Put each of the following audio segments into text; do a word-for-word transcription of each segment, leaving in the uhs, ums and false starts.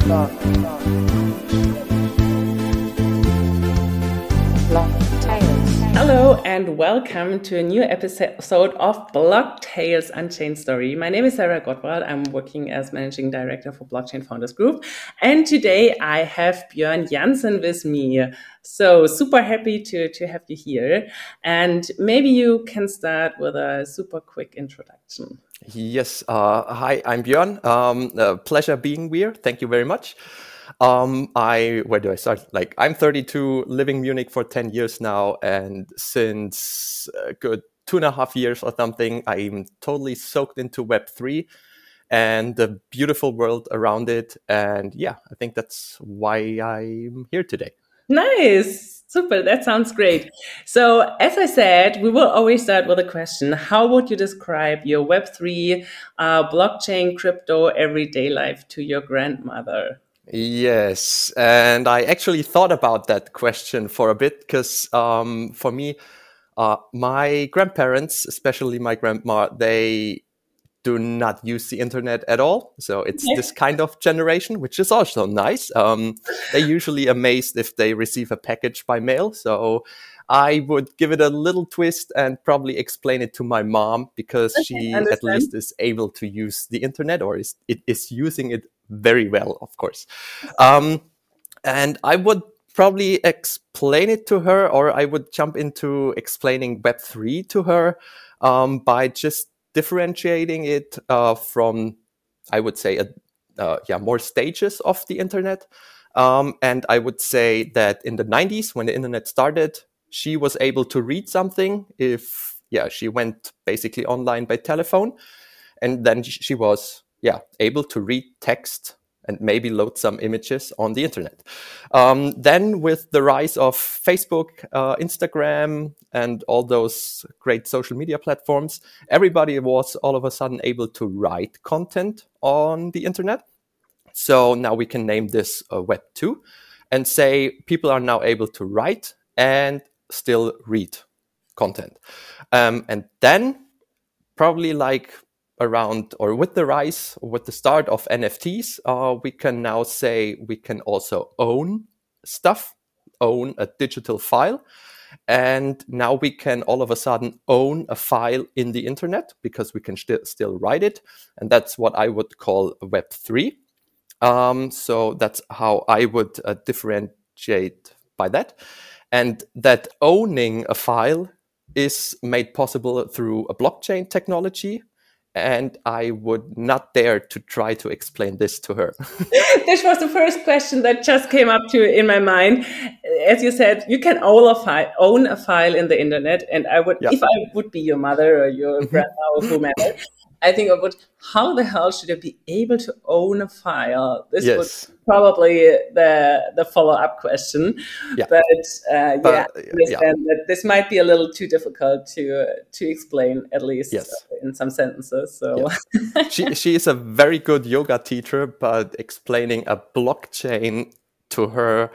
Hello and welcome to a new episode of Block Tales Unchained Story. My name is Sarah Gottwald. I'm working as Managing Director for Blockchain Founders Group. And today I have Björn Jansen with me. So super happy to, to have you here. And maybe you can start with a super quick introduction. Yes. Uh, hi, I'm Björn. Um, uh, pleasure being here. Thank you very much. Um, I, where do I start? Like, I'm thirty-two, living in Munich for ten years now. And since a good two and a half years or something, I'm totally soaked into Web three and the beautiful world around it. And yeah, I think that's why I'm here today. Nice. Super. That sounds great. So as I said, we will always start with a question. How would you describe your Web three uh, blockchain crypto everyday life to your grandmother? Yes, and I actually thought about that question for a bit because um, for me, uh, my grandparents, especially my grandma, they do not use the internet at all. So it's Okay. this kind of generation, which is also nice. Um, they're usually amazed if they receive a package by mail. So I would give it a little twist and probably explain it to my mom because Okay, she understand. at least is able to use the internet or is it is using it very well, of course. Um, and I would probably explain it to her, or I would jump into explaining Web three to her um, by just differentiating it uh, from, I would say, a, uh, yeah, more stages of the internet. Um, and I would say that in the nineties, when the internet started, she was able to read something if, yeah, she went basically online by telephone. And then she was, yeah, able to read text and maybe load some images on the internet. Um, then with the rise of Facebook, uh, Instagram, and all those great social media platforms, everybody was all of a sudden able to write content on the internet. So now we can name this uh, Web two and say people are now able to write and still read content. Um, and then probably like around or with the rise, with the start of N F Ts, uh, we can now say we can also own stuff, own a digital file. And now we can all of a sudden own a file in the internet because we can st- still write it. And that's what I would call Web three. Um, so that's how I would uh, differentiate by that. And that owning a file is made possible through a blockchain technology. And I would not dare to try to explain this to her. This was the first question that just came up to in my mind. As you said, you can own a file, own a file in the internet. And I would, Yeah. if I would be your mother or your Mhm. grandma or whomever, I think I would, how the hell should I be able to own a file? This Yes. would probably the the follow-up question. Yeah. But uh, But, yeah, uh, I understand that this might be a little too difficult to uh, to explain, at least Yes. uh, in some sentences. So Yes. she she is a very good yoga teacher, but explaining a blockchain to her,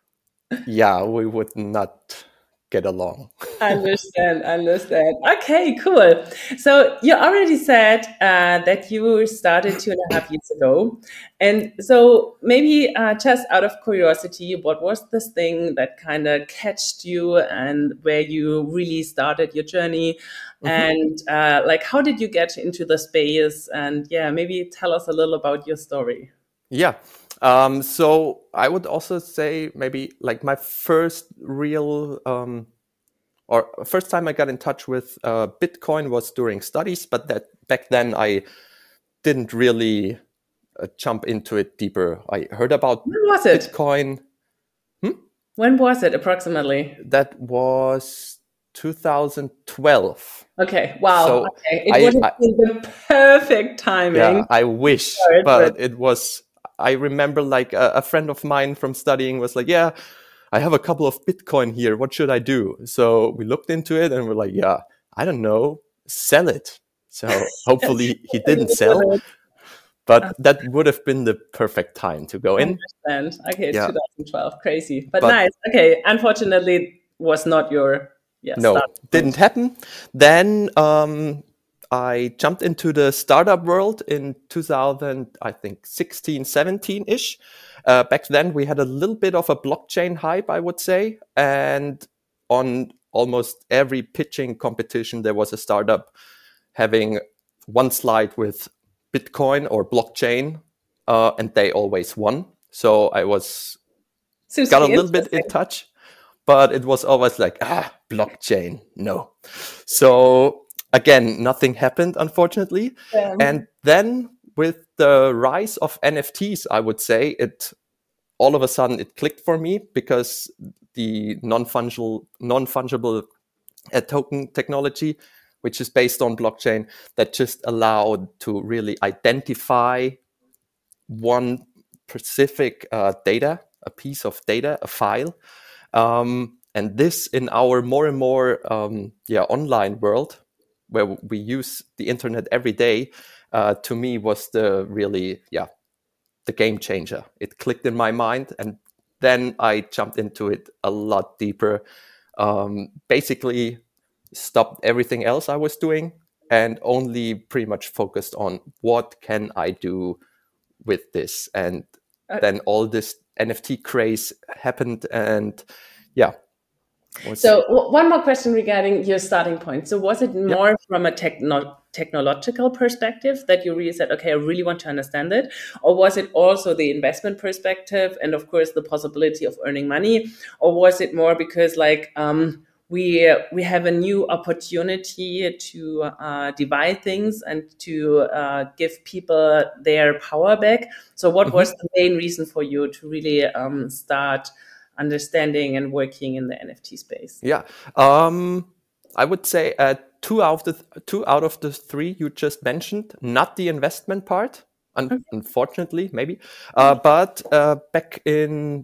yeah, we would not get along. understand, understand. Okay, cool. So you already said uh, that you started two and a half years ago, and so maybe uh, just out of curiosity, what was this thing that kind of catched you, and where you really started your journey, Mhm. and uh, like how did you get into the space? And yeah, maybe tell us a little about your story. Yeah. Um, so I would also say maybe like my first real um, or first time I got in touch with uh, Bitcoin was during studies, but that back then I didn't really uh, jump into it deeper. I heard about When was it? Bitcoin. When was it approximately? That was two thousand twelve. Okay, wow. So Okay, it I, would have I been the perfect timing. yeah, I wish, Sorry, but- but it was. I remember like a, a friend of mine from studying was like, "Yeah, I have a couple of Bitcoin here. What should I do?" So we looked into it and we're like, "Yeah, I don't know, sell it." So hopefully he didn't sell, but that would have been the perfect time to go in. Understand. Okay, Yeah. twenty twelve, crazy, but, But- nice. Okay, unfortunately, was not your yeah. No, start point. didn't happen. Then um, I jumped into the startup world in two thousand, I think, sixteen, seventeen-ish. Uh, back then, we had a little bit of a blockchain hype, I would say. And on almost every pitching competition, there was a startup having one slide with Bitcoin or blockchain, uh, and they always won. So I was Seems got to a be little bit in touch, but it was always like, ah, blockchain, no. So again, nothing happened, unfortunately. Um, And then with the rise of N F Ts, I would say it all of a sudden it clicked for me, because the non-fungible non-fungible uh, token technology, which is based on blockchain, that just allowed to really identify one specific uh, data, a piece of data, a file. Um, and this in our more and more um, yeah online world, where we use the internet every day, uh, to me was the really yeah the game changer. It clicked in my mind, and then I jumped into it a lot deeper. Um, basically, stopped everything else I was doing and only pretty much focused on what can I do with this. And uh, then all this N F T craze happened, and yeah. Was, so w- one more question regarding your starting point. So was it more yep. from a techno- technological perspective that you really said, okay, I really want to understand it? Or was it also the investment perspective and of course the possibility of earning money? Or was it more because like um, we we have a new opportunity to uh, divide things and to uh, give people their power back? So what Mm-hmm. was the main reason for you to really um, start understanding and working in the N F T space? Yeah, um, I would say uh, two out of the th- two out of the three you just mentioned, not the investment part, un- Okay. unfortunately, maybe. Uh, but uh, back in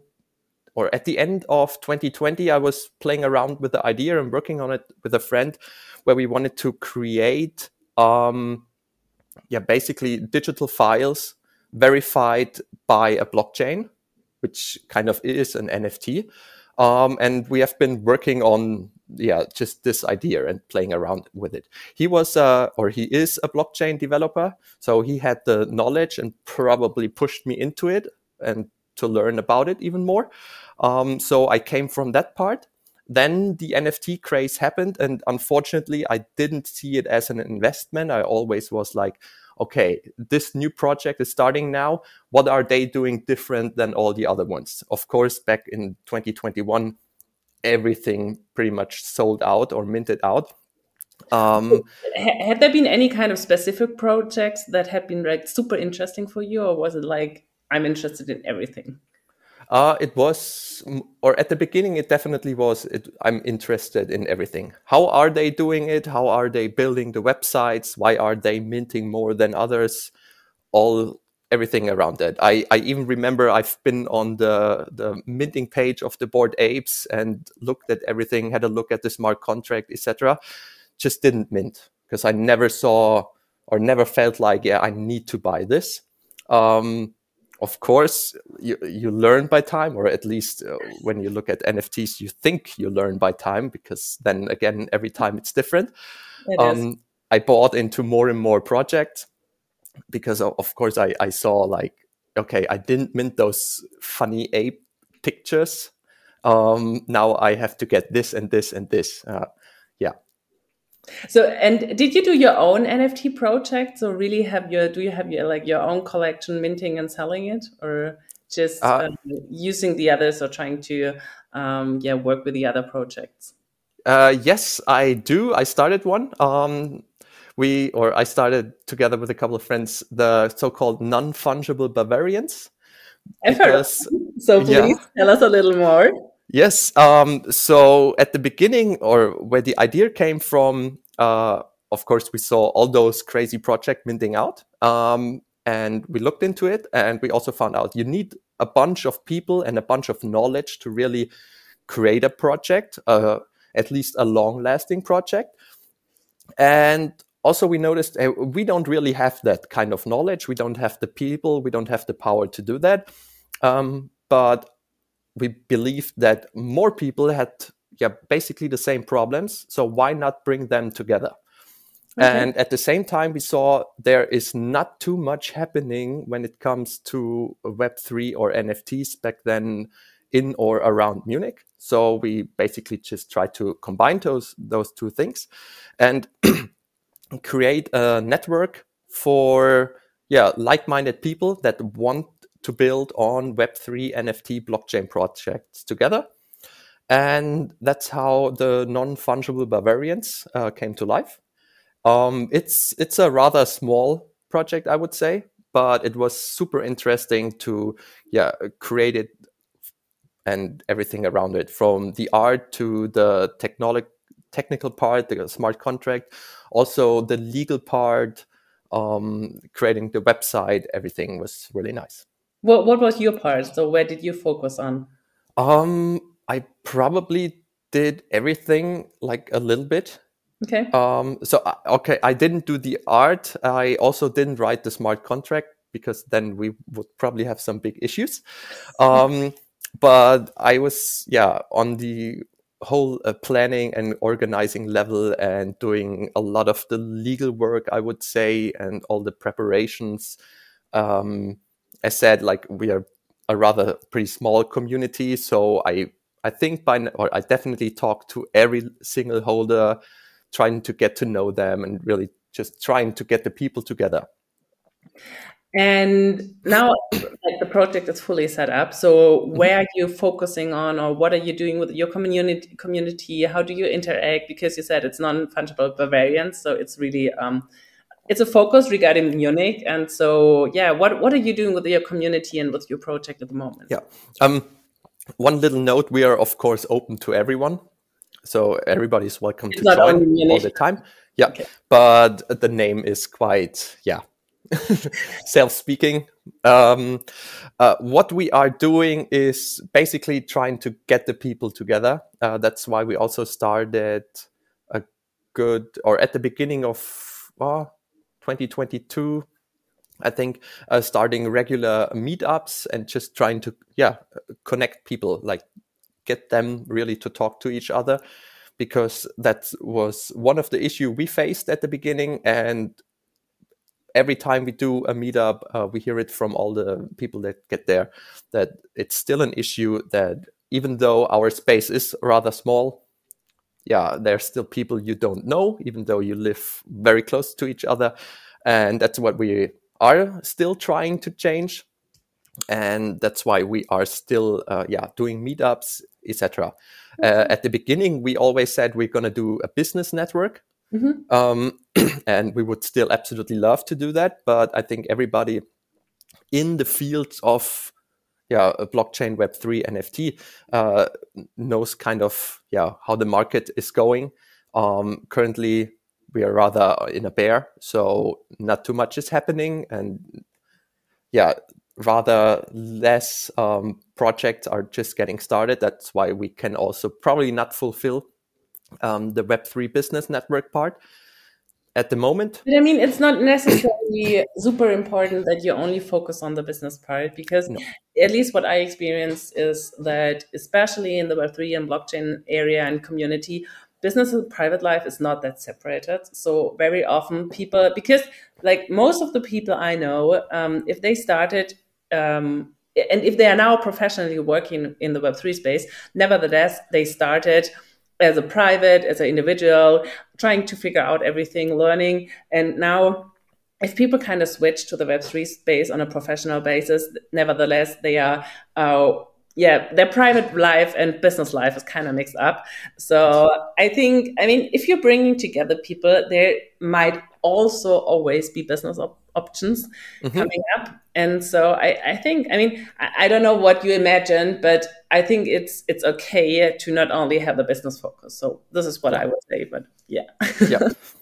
or at the end of twenty twenty, I was playing around with the idea and working on it with a friend, where we wanted to create, um, yeah, basically digital files verified by a blockchain, which kind of is an N F T. Um, and we have been working on, yeah, just this idea and playing around with it. He was, uh, or he is a blockchain developer. So he had the knowledge and probably pushed me into it and to learn about it even more. Um, so I came from that part. Then the N F T craze happened. And unfortunately, I didn't see it as an investment. I always was like, okay, this new project is starting now. What are they doing different than all the other ones? Of course, back in twenty twenty-one, everything pretty much sold out or minted out. Um, Had there been any kind of specific projects that had been like super interesting for you, or was it like I'm interested in everything? Uh, it was, or at the beginning, it definitely was. It, I'm interested in everything. How are they doing it? How are they building the websites? Why are they minting more than others? All everything around that. I, I even remember I've been on the the minting page of the Bored Apes and looked at everything, had a look at the smart contract, et cetera. Just didn't mint because I never saw or never felt like, yeah, I need to buy this. Um, Of course, you, you learn by time, or at least uh, when you look at N F Ts, you think you learn by time, because then again, every time it's different. It is. Um, I bought into more and more projects because, of, of course, I, I saw like, okay, I didn't mint those funny ape pictures. Um, now I have to get this and this and this. Uh, yeah. So, and did you do your own N F T projects, or really have your do you have your like your own collection minting and selling it, or just Uh, um, using the others or trying to um, yeah work with the other projects? uh, yes, I do. I started one. Um, we or I started together with a couple of friends the so-called non-fungible Bavarians, I've heard of because them. So yeah. please tell us a little more. Yes. Um, so at the beginning, or where the idea came from, uh, of course, we saw all those crazy projects minting out, um, and we looked into it, and we also found out you need a bunch of people and a bunch of knowledge to really create a project, uh, at least a long-lasting project. And also, we noticed uh, we don't really have that kind of knowledge. We don't have the people. We don't have the power to do that. Um, but we believed that more people had, yeah, basically the same problems. So why not bring them together? Okay. And at the same time, we saw there is not too much happening when it comes to Web three or N F Ts back then in or around Munich. So we basically just tried to combine those those two things and create a network for yeah like-minded people that want to build on Web three N F T blockchain projects together. And that's how the non-fungible Bavarians uh, came to life. Um, it's it's a rather small project, I would say, but it was super interesting to yeah create it and everything around it, from the art to the technolo- technical part, the smart contract, also the legal part, um, creating the website. Everything was really nice. What What was your part? So where did you focus on? Um, I probably did everything like a little bit. Okay. Um, so, uh, okay, I didn't do the art. I also didn't write the smart contract because then we would probably have some big issues. Um, but I was, yeah, on the whole uh, planning and organizing level and doing a lot of the legal work, I would say, and all the preparations. Um, I said, like, we are a rather pretty small community. So I, I think by, or I definitely talked to every single holder, trying to get to know them and really just trying to get the people together. And now, like, the project is fully set up. So where are you focusing on, or what are you doing with your community? Community? How do you interact? Because you said it's non-fungible Bavarians, so it's really um, it's a focus regarding Munich. And so, yeah, what what are you doing with your community and with your project at the moment? Yeah. Um, one little note: we are of course open to everyone, so everybody's welcome It's to not join only Munich. all the time. Yeah, Okay. but the name is quite yeah. self-speaking. Um, uh, what we are doing is basically trying to get the people together. Uh, that's why we also started a good, or at the beginning of uh, twenty twenty-two, I think, uh, starting regular meetups and just trying to, yeah, connect people, like get them really to talk to each other, because that was one of the issue we faced at the beginning. And every time we do a meetup, uh, we hear it from all the people that get there, that it's still an issue, that even though our space is rather small, yeah, there's still people you don't know, even though you live very close to each other. And that's what we are still trying to change. And that's why we are still, uh, yeah, doing meetups, et cetera. Uh, at the beginning, we always said we're going to do a business network. Mm-hmm. Um, and we would still absolutely love to do that. But I think everybody in the fields of yeah, blockchain, Web three, N F T uh, knows kind of yeah how the market is going. Um, currently, we are rather in a bear, so not too much is happening, and yeah, rather less um, projects are just getting started. That's why we can also probably not fulfill um, the Web three business network part at the moment. But I mean, it's not necessarily super important that you only focus on the business part, because No. at least what I experience is that, especially in the Web three and blockchain area and community, business and private life is not that separated. So very often people, because like most of the people I know, um, if they started, um, and if they are now professionally working in the Web three space, nevertheless, they started as a private, as an individual, trying to figure out everything, learning. And now, if people kind of switch to the Web three space on a professional basis, nevertheless, they are, uh, yeah, their private life and business life is kind of mixed up. So I think, I mean, if you're bringing together people, there might also always be business op- options Mm-hmm. coming up. And so I, I think, I mean, I, I don't know what you imagine, but I think it's it's okay to not only have the business focus. So this is what Yeah. I would say, but yeah. Yeah.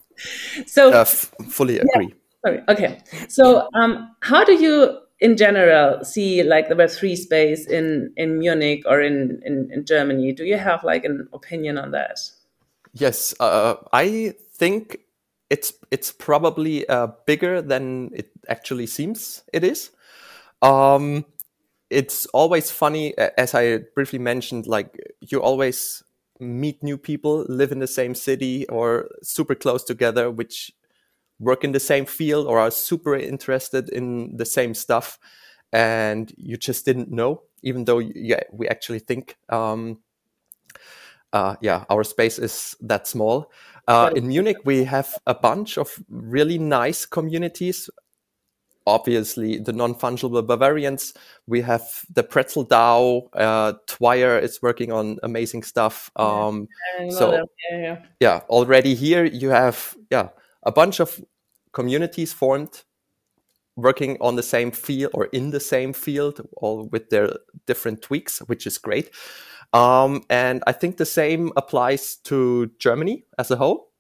So uh, f- fully agree. yeah. Sorry. Okay. So um, how do you, in general, see like the Web three space in in Munich or in, in in Germany? Do you have like an opinion on that? Yes, uh, I think it's it's probably uh, bigger than it actually seems it is. Um, it's always funny, a- as I briefly mentioned, like you always meet new people, live in the same city or super close together, which work in the same field or are super interested in the same stuff, and you just didn't know, even though yeah, we actually think um, uh, yeah, our space is that small. Uh, in Munich, we have a bunch of really nice communities. Obviously, the non-fungible Bavarians. We have the Pretzel DAO. Uh, Twire is working on amazing stuff. Um, Yeah, so yeah, yeah. yeah, already here you have yeah a bunch of communities formed, working on the same field or in the same field, all with their different tweaks, which is great. Um, and I think the same applies to Germany as a whole.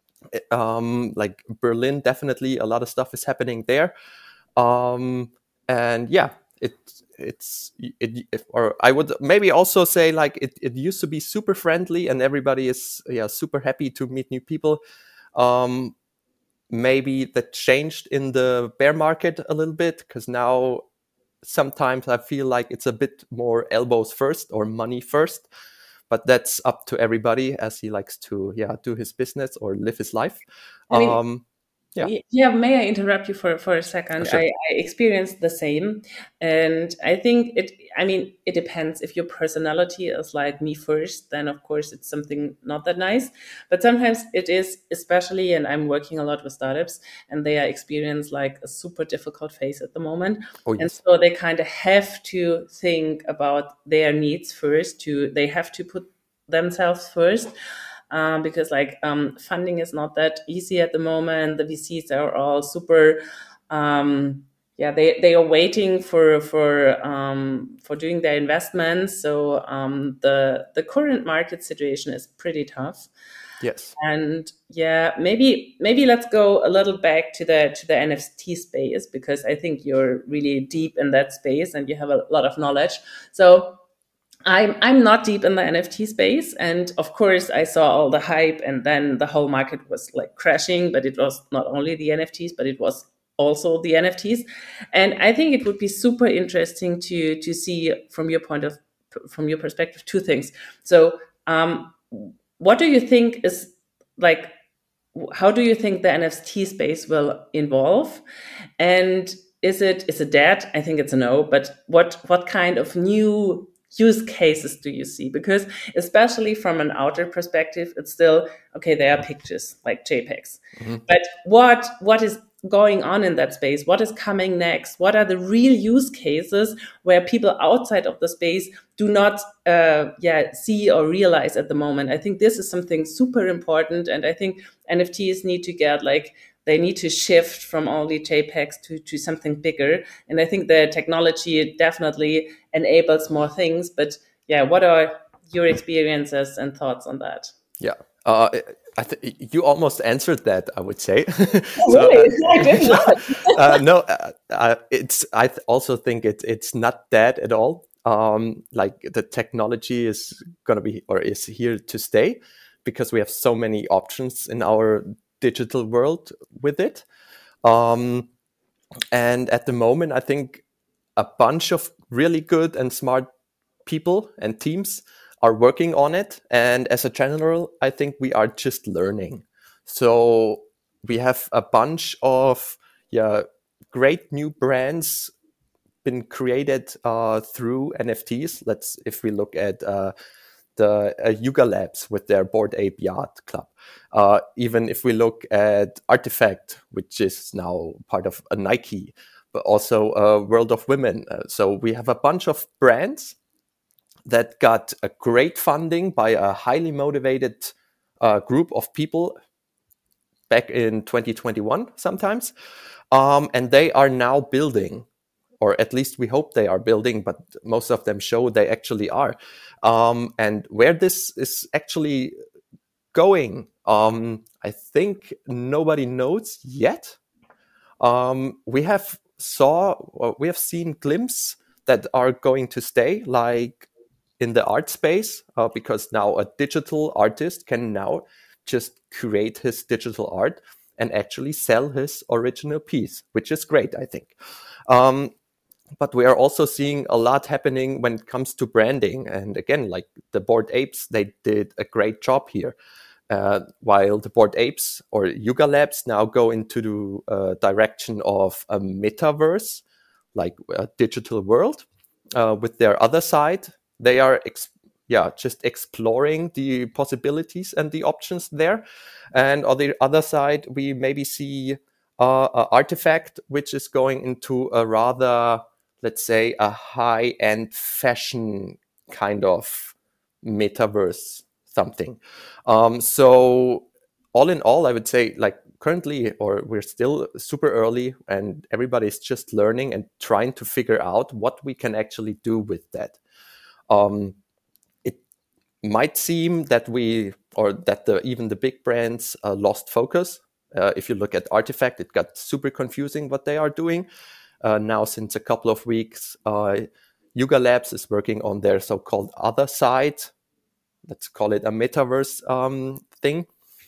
Um, like Berlin, definitely a lot of stuff is happening there. Um, and yeah, it it's it, it, or I would maybe also say like it, it used to be super friendly and everybody is yeah super happy to meet new people. Um, maybe that changed in the bear market a little bit, because now sometimes I feel like it's a bit more elbows first or money first, but that's up to everybody as he likes to yeah do his business or live his life. I mean, Um, yeah. Yeah, may I interrupt you for, for a second? Sure. I, I experienced the same. And I think it, I mean, it depends. If your personality is like me first, then of course it's something not that nice. But sometimes it is, especially, and I'm working a lot with startups and they are experiencing like a super difficult phase at the moment. Oh, And yes. so they kind of have to think about their needs first, to, they have to put themselves first. Um, because like um, funding is not that easy at the moment. The V Cs are all super, um, yeah, they, they are waiting for for um, for doing their investments. So um, the the current market situation is pretty tough. Yes. And yeah, maybe maybe let's go a little back to the to the N F T space, because I think you're really deep in that space and you have a lot of knowledge. So I'm I'm not deep in the N F T space, and of course I saw all the hype, and then the whole market was like crashing. But it was not only the N F Ts, but it was also the N F Ts, and I think it would be super interesting to to see from your point of from your perspective two things. So, um, what do you think is like? How do you think the N F T space will evolve, and is it is it dead? I think it's a no. But what what kind of new use cases do you see? Because especially from an outer perspective, it's still okay. There are pictures like JPEGs, mm-hmm. but what what is going on in that space? What is coming next? What are the real use cases where people outside of the space do not uh, yeah see or realize at the moment? I think this is something super important, and I think N F Ts need to get like they need to shift from only JPEGs to, to something bigger. And I think the technology definitely enables more things. But yeah, what are your experiences and thoughts on that? Yeah. Uh, I th- you almost answered that, I would say. Oh, so, really? uh, I did not. uh, no, uh, uh, it's. I th- also think it's it's not dead at all. Um, like the technology is gonna be or is here to stay, because we have so many options in our digital world with it. Um, and at the moment, I think a bunch of really good and smart people and teams are working on it. And as a general, I think we are just learning. So we have a bunch of yeah great new brands been created uh, through N F Ts. Let's if we look at uh, the uh, Yuga Labs with their Bored Ape Yacht Club. Uh, even if we look at Artifact, which is now part of a Nike, but also uh, World of Women. Uh, so we have a bunch of brands that got a great funding by a highly motivated uh, group of people back in twenty twenty-one sometimes. Um, and they are now building, or at least we hope they are building, but most of them show they actually are. Um, and where this is actually going, um, I think nobody knows yet. Um, we have saw, or we have seen glimpses that are going to stay, like in the art space, uh, because now a digital artist can now just create his digital art and actually sell his original piece, which is great, I think. Um, but we are also seeing a lot happening when it comes to branding. And again, like the Bored Apes, they did a great job here. Uh, while the Bored Apes or Yuga Labs now go into the uh, direction of a metaverse, like a digital world, uh, with their other side, they are ex- yeah just exploring the possibilities and the options there. And on the other side, we maybe see uh, an artifact which is going into a rather, let's say, a high-end fashion kind of metaverse something. Um, so all in all, I would say, like, currently, or we're still super early, and everybody's just learning and trying to figure out what we can actually do with that. Um, it might seem that we, or that the, even the big brands uh, lost focus. Uh, if you look at Artifact, it got super confusing what they are doing. Uh, now, since a couple of weeks, uh, Yuga Labs is working on their so-called other side. Let's call it a metaverse um, thing.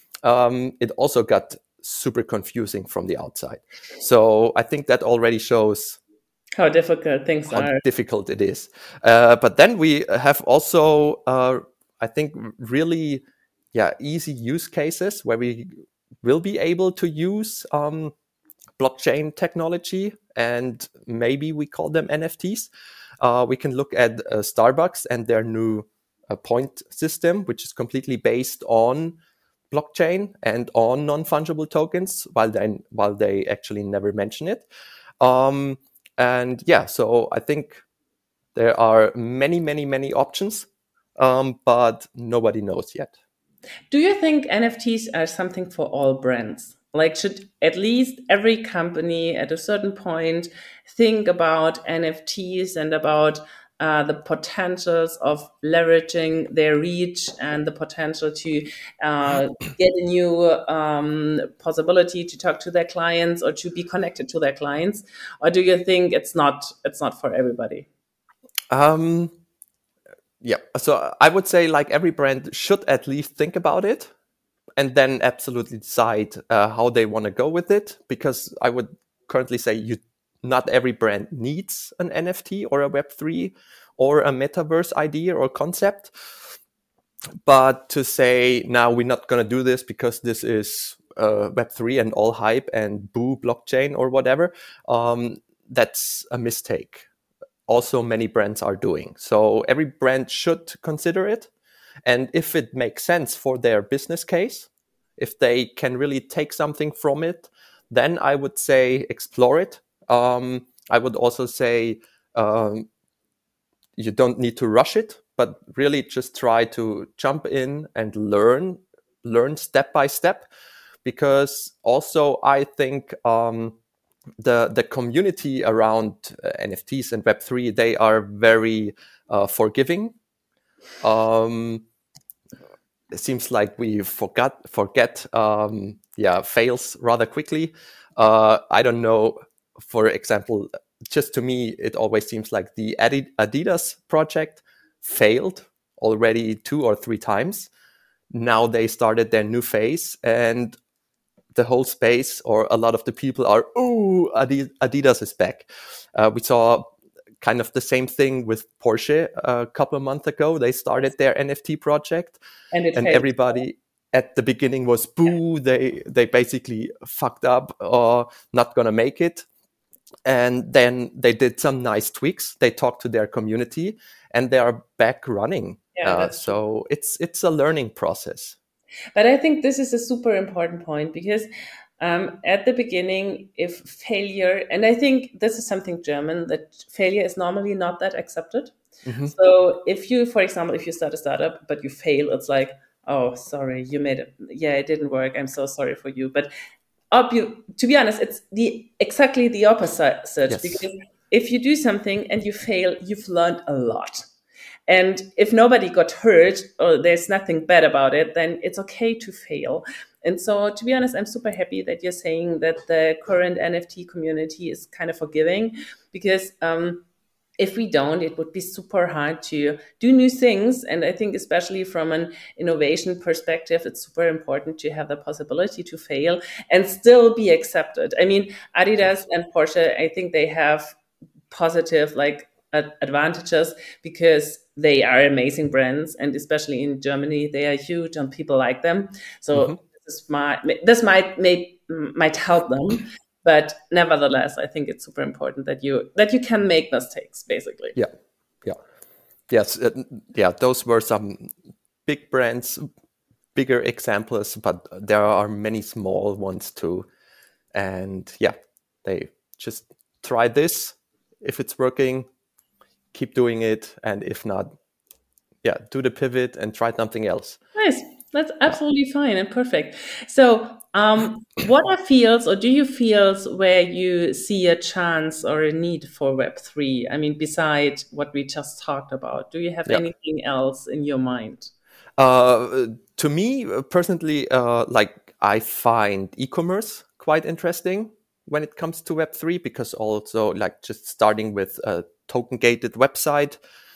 Um, it also got super confusing from the outside. So I think that already shows how difficult things how are. difficult it is. Uh, but then we have also, uh, I think, really, yeah, easy use cases where we will be able to use um, blockchain technology, and maybe we call them N F Ts. Uh, we can look at uh, Starbucks and their new uh, point system, which is completely based on blockchain and on non-fungible tokens, while they while they actually never mention it. Um, and yeah, so I think there are many, many, many options, um, but nobody knows yet. Do you think N F Ts are something for all brands? Like, should at least every company at a certain point think about N F Ts and about uh, the potentials of leveraging their reach and the potential to uh, get a new um, possibility to talk to their clients or to be connected to their clients? Or do you think it's not it's not for everybody? Um, yeah, so I would say, like, every brand should at least think about it, and then absolutely decide uh, how they want to go with it. Because I would currently say you, not every brand needs an N F T or a Web three or a metaverse idea or concept. But to say, now we're not going to do this because this is uh, Web three and all hype and boo blockchain or whatever, um, that's a mistake. Also, many brands are doing. So every brand should consider it. And if it makes sense for their business case, if they can really take something from it, then I would say explore it. Um, I would also say um, you don't need to rush it, but really just try to jump in and learn, learn step by step. Because also I think um, the the community around uh, N F Ts and Web three, they are very uh, forgiving. Um, it seems like we forgot forget um, yeah fails rather quickly. Uh, I don't know. For example, just to me, it always seems like the Adidas project failed already two or three times. Now they started their new phase, and the whole space, or a lot of the people, are, oh, Adidas is back. Uh, we saw kind of the same thing with Porsche a couple of months ago. They started their N F T project, And it and fails. everybody at the beginning was boo. Yeah. They they basically fucked up, or not gonna make it. And then they did some nice tweaks. They talked to their community, and they are back running. Yeah, Uh, that's true. so it's it's a learning process. But I think this is a super important point because um, at the beginning, if failure, and I think this is something German, that failure is normally not that accepted. Mm-hmm. So if you, for example, if you start a startup, but you fail, it's like, oh, sorry, you made it. Yeah, it didn't work. I'm so sorry for you. But obvi- to be honest, it's the exactly the opposite. Yes. Because if you do something and you fail, you've learned a lot. And if nobody got hurt or there's nothing bad about it, then it's okay to fail. And so, to be honest, I'm super happy that you're saying that the current N F T community is kind of forgiving, because um, if we don't, it would be super hard to do new things. And I think especially from an innovation perspective, it's super important to have the possibility to fail and still be accepted. I mean, Adidas and Porsche, I think they have positive, like, ad- advantages because they are amazing brands, and especially in Germany, they are huge and people like them. So hmm this might this might may, might help them, but nevertheless, I think it's super important that you that you can make mistakes, basically. Yeah, yeah, yes, uh, yeah. Those were some big brands, bigger examples, but there are many small ones too. And yeah, they just try this. If it's working, keep doing it, and if not, yeah, do the pivot and try something else. Nice. That's Yeah. absolutely fine and perfect. So, um, what are fields, or do you fields where you see a chance or a need for Web three? I mean, beside what we just talked about, do you have Yeah. anything else in your mind? Uh, to me uh, personally, uh, like I find e-commerce quite interesting when it comes to Web three, because also like just starting with a token gated website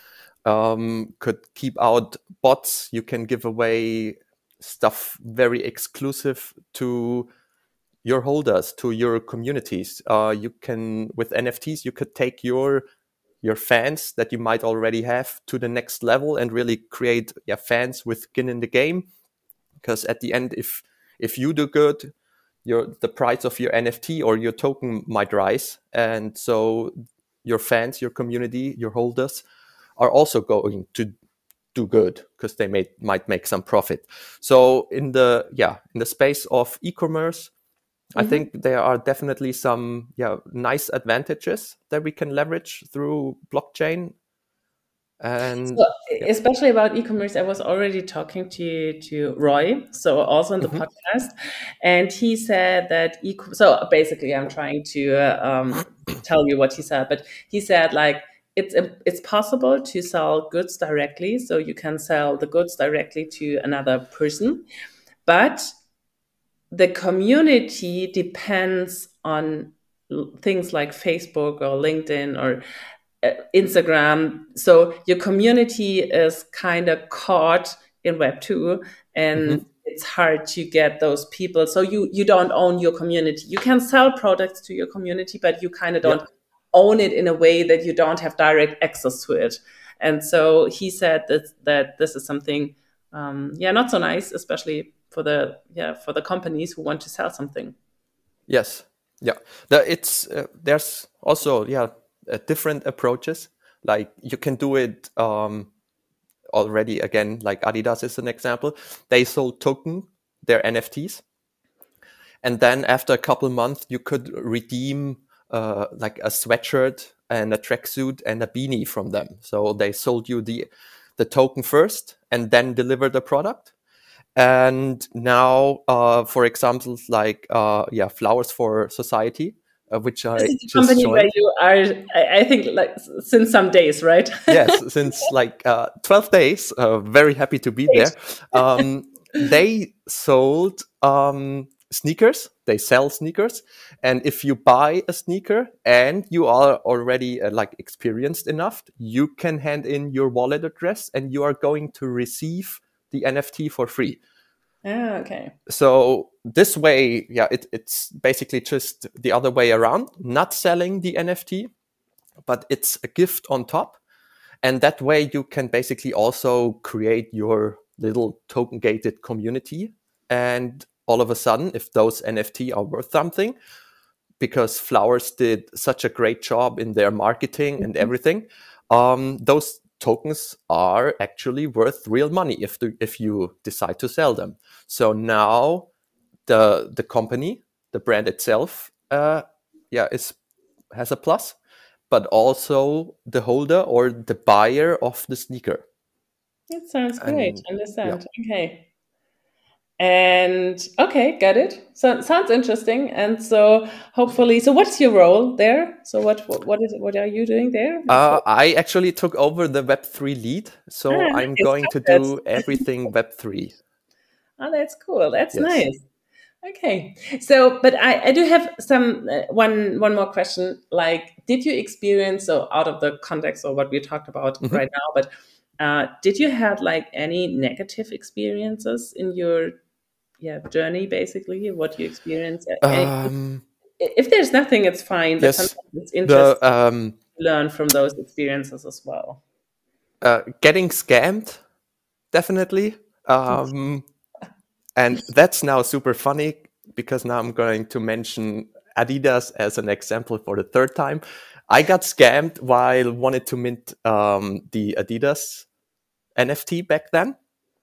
um, could keep out bots. You can give away stuff very exclusive to your holders, to your communities. Uh, you can, with N F Ts, you could take your your fans that you might already have to the next level and really create yeah, fans with skin in the game. Because at the end, if if you do good, your the price of your N F T or your token might rise, and so your fans, your community, your holders are also going to do good because they may, might make some profit. So in the yeah in the space of e-commerce, I Mm-hmm. think there are definitely some yeah nice advantages that we can leverage through blockchain. And So, yeah, especially about e-commerce, I was already talking to to Roy, so also in the hmm podcast, and he said that e. So basically, I'm trying to uh, um, tell you what he said, but he said like it's it's possible to sell goods directly, so you can sell the goods directly to another person, but the community depends on l- things like Facebook or LinkedIn or uh, Instagram. So your community is kind of caught in Web two, hmm and it's hard to get those people. So you you don't own your community. You can sell products to your community, but you kind of yeah, don't own it in a way that you don't have direct access to it. And so he said that that this is something, um, yeah, not so nice, especially for the yeah for the companies who want to sell something. yes, yeah. The, it's uh, there's also yeah uh, different approaches. Like you can do it um, already. Again, like Adidas is an example. They sold token their N F Ts, and then after a couple months, you could redeem uh, like a sweatshirt and a tracksuit and a beanie from them. So they sold you the the token first, and then delivered the product. And now, uh, for example, like uh, yeah, Flowers for Society, uh, which This I is the just company where joined. you are, I, I think, like since some days, right? Yes, since like uh, twelve days. Uh, very happy to be Great. there. Um, they sold um, sneakers. They sell sneakers, and if you buy a sneaker and you are already uh, like experienced enough, you can hand in your wallet address, and you are going to receive the N F T for free. Ah, okay. So this way, yeah, it, it's basically just the other way around, not selling the N F T, but it's a gift on top. And that way you can basically also create your little token gated community. And all of a sudden, if those N F T are worth something, because Flowers did such a great job in their marketing and everything, um, those tokens are actually worth real money if the, if you decide to sell them. So now the the company, the brand itself, uh, yeah, is has a plus, but also the holder or the buyer of the sneaker. That sounds great. And yeah, Understand. Okay. And okay, got it. So sounds interesting. And so hopefully, so what's your role there? So what what, what is what are you doing there? So uh, I actually took over the Web three lead, ah, so I'm nice. going to Congrats. do everything Web three. Oh, that's cool. That's Yes. nice. Okay. So, but I, I do have some uh, one one more question. Like, did you experience, so out of the context of what we talked about hmm right now, but uh, did you have like any negative experiences in your yeah journey? Basically, what you experienced? Uh, Any, Um, if there's nothing, it's fine. But yes. sometimes it's The interesting um, to learn from those experiences as well? Uh, getting scammed, definitely. Um, and that's now super funny because now I'm going to mention Adidas as an example for the third time. I got scammed while wanted to mint um, the Adidas N F T back then.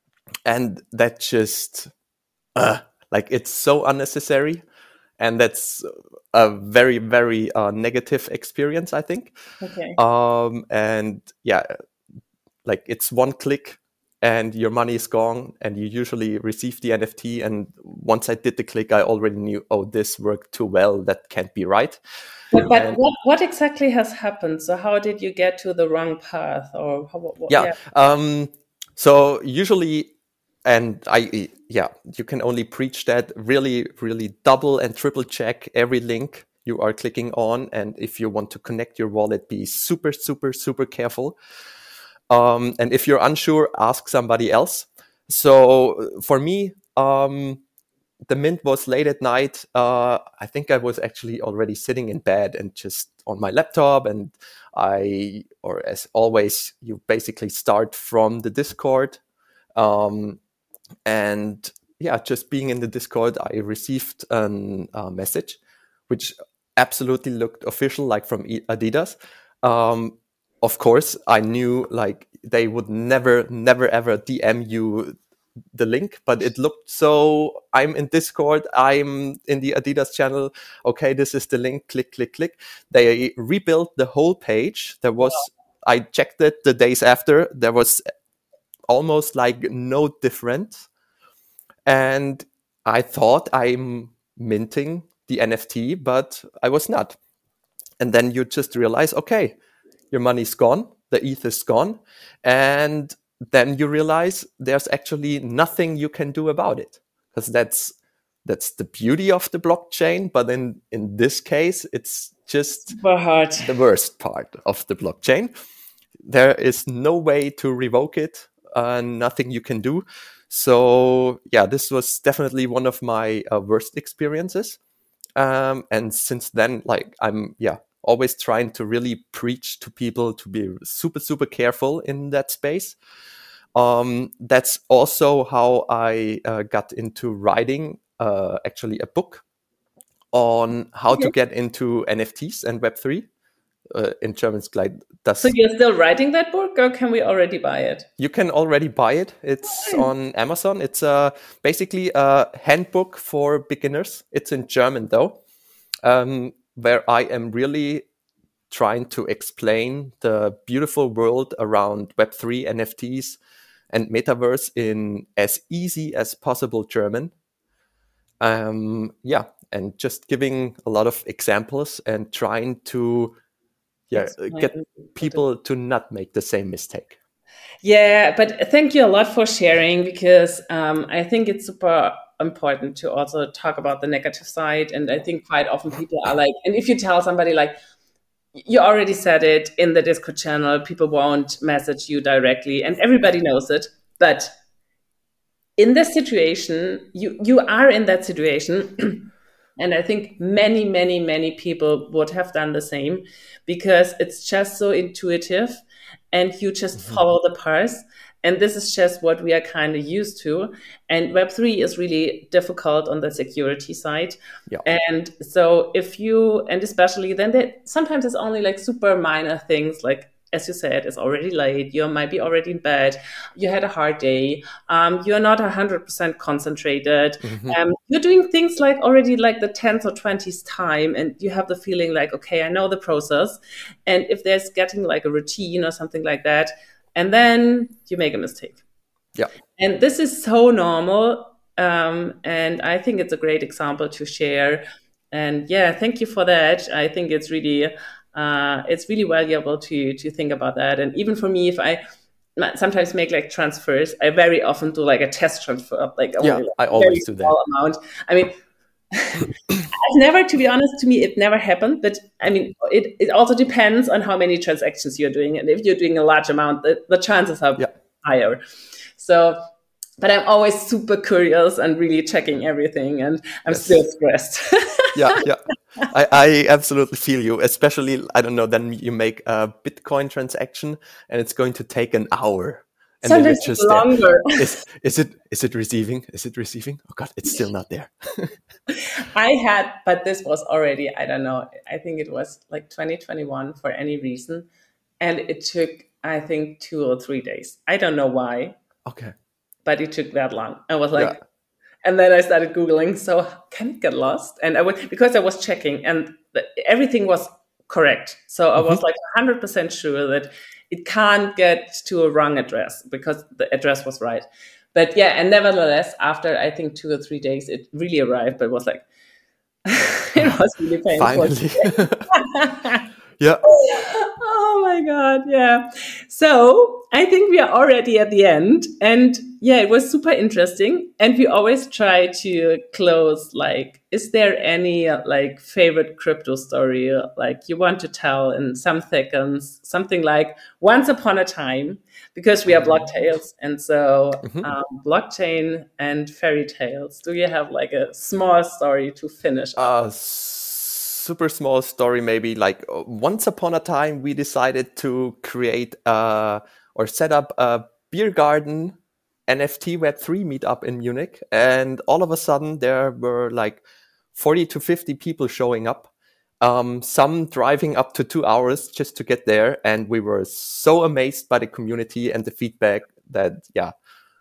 And that just, uh, like, it's so unnecessary. And that's a very, very uh, negative experience, I think. Okay. Um, and yeah, like it's one click and your money is gone and you usually receive the N F T. And once I did the click, I already knew, oh, this worked too well. That can't be right. But, but and, what, what exactly has happened? So how did you get to the wrong path? Or how, what, yeah. yeah. Um, so usually, and I, yeah, you can only preach that, really, really double and triple check every link you are clicking on. And if you want to connect your wallet, be super, super, super careful. Um, and if you're unsure, ask somebody else. So for me, um, the mint was late at night. Uh, I think I was actually already sitting in bed and just on my laptop. And I, or as always, you basically start from the Discord. Um, and yeah, just being in the Discord, I received a uh, message, which absolutely looked official, like from Adidas. Um, Of course, I knew like they would never, never, ever D M you the link, but it looked so, I'm in Discord, I'm in the Adidas channel. Okay, this is the link, click, click, click. They rebuilt the whole page. There was, wow. I checked it the days after, there was almost like no difference. And I thought I'm minting the N F T, but I was not. And then you just realize, okay, your money's gone, the E T H is gone, and then you realize there's actually nothing you can do about it, because that's that's the beauty of the blockchain. But in in this case, it's just super hard. The worst part of the blockchain. There is no way to revoke it, uh, nothing you can do. So yeah, this was definitely one of my uh, worst experiences. Um, and since then, like I'm yeah. always trying to really preach to people to be super, super careful in that space. Um, that's also how I uh, got into writing uh, actually a book on how okay. to get into N F Ts and Web three. Uh, in German, it's like das. So you're still writing that book, or can we already buy it? You can already buy it. It's oh. on Amazon. It's uh, basically a handbook for beginners. It's in German, though. Um, where I am really trying to explain the beautiful world around Web three, N F Ts, and Metaverse in as easy as possible German. Um, yeah, and just giving a lot of examples and trying to yeah, get people to not make the same mistake. Yeah, but thank you a lot for sharing, because um, I think it's super important to also talk about the negative side. And I think quite often people are like, and if you tell somebody like, you already said it in the Discord channel, people won't message you directly and everybody knows it. But in this situation, you, you are in that situation. And I think many, many, many people would have done the same, because it's just so intuitive and you just mm-hmm. follow the path. And this is just what we are kind of used to. And Web three is really difficult on the security side. Yeah. And so if you, and especially then they, sometimes it's only like super minor things, like, as you said, it's already late, you might be already in bed, you had a hard day, um, you're not one hundred percent concentrated, mm-hmm. um, you're doing things like already like the tenth or twentieth time, and you have the feeling like, okay, I know the process. And if there's getting like a routine or something like that, and then you make a mistake. Yeah. And this is so normal. Um, and I think it's a great example to share. And yeah, thank you for that. I think it's really, uh, it's really valuable to, to think about that. And even for me, if I sometimes make like transfers, I very often do like a test transfer, like yeah, only, like, I always do that. Amount. I mean, I've never, to be honest, to me, it never happened. But I mean, it, it also depends on how many transactions you're doing. And if you're doing a large amount, the, the chances are yeah. higher. So, but I'm always super curious and really checking everything. And I'm yes. still stressed. Yeah, yeah. I, I absolutely feel you. Especially, I don't know, then you make a Bitcoin transaction and it's going to take an hour. And then you're Sometimes just there. longer. Is is it is it receiving? Is it receiving? Oh God, it's still not there. I had, but this was already, I don't know, I think it was like twenty twenty-one for any reason. And it took, I think, two or three days. I don't know why, Okay. but it took that long. I was Yeah. like, and then I started Googling, so can it get lost? And I would, because I was checking and the, everything was correct. So I was like one hundred percent sure that it can't get to a wrong address because the address was right. But yeah, and nevertheless, after I think two or three days, it really arrived, but it was like, it was really painful. Finally. Yeah. Oh my God. Yeah. So I think we are already at the end. And yeah, it was super interesting. And we always try to close like, is there any uh, like favorite crypto story uh, like you want to tell in some seconds? Something like once upon a time, because we are blocktails. And so um, blockchain and fairy tales. Do you have like a small story to finish up? Uh, super small story, maybe like uh, once upon a time we decided to create uh, or set up a beer garden N F T Web three meetup in Munich, and all of a sudden there were like forty to fifty people showing up, um, some driving up to two hours just to get there, and we were so amazed by the community and the feedback that yeah,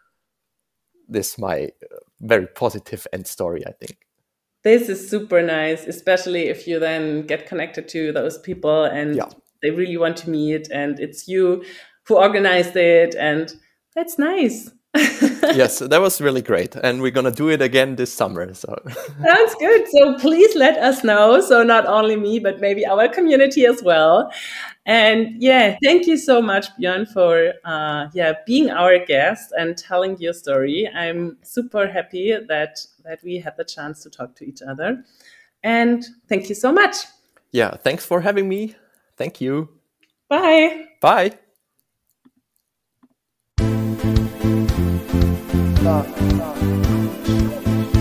this is my uh, very positive end story, I think. This is super nice, especially if you then get connected to those people and Yeah. they really want to meet and it's you who organized it, and that's nice. Yes, that was really great. And we're going to do it again this summer. So Sounds good. So please let us know. So not only me, but maybe our community as well. And yeah, thank you so much, Björn, for uh, yeah being our guest and telling your story. I'm super happy that that we had the chance to talk to each other. And thank you so much. yeah, thanks for having me. Thank you. Bye. Bye. Love, love.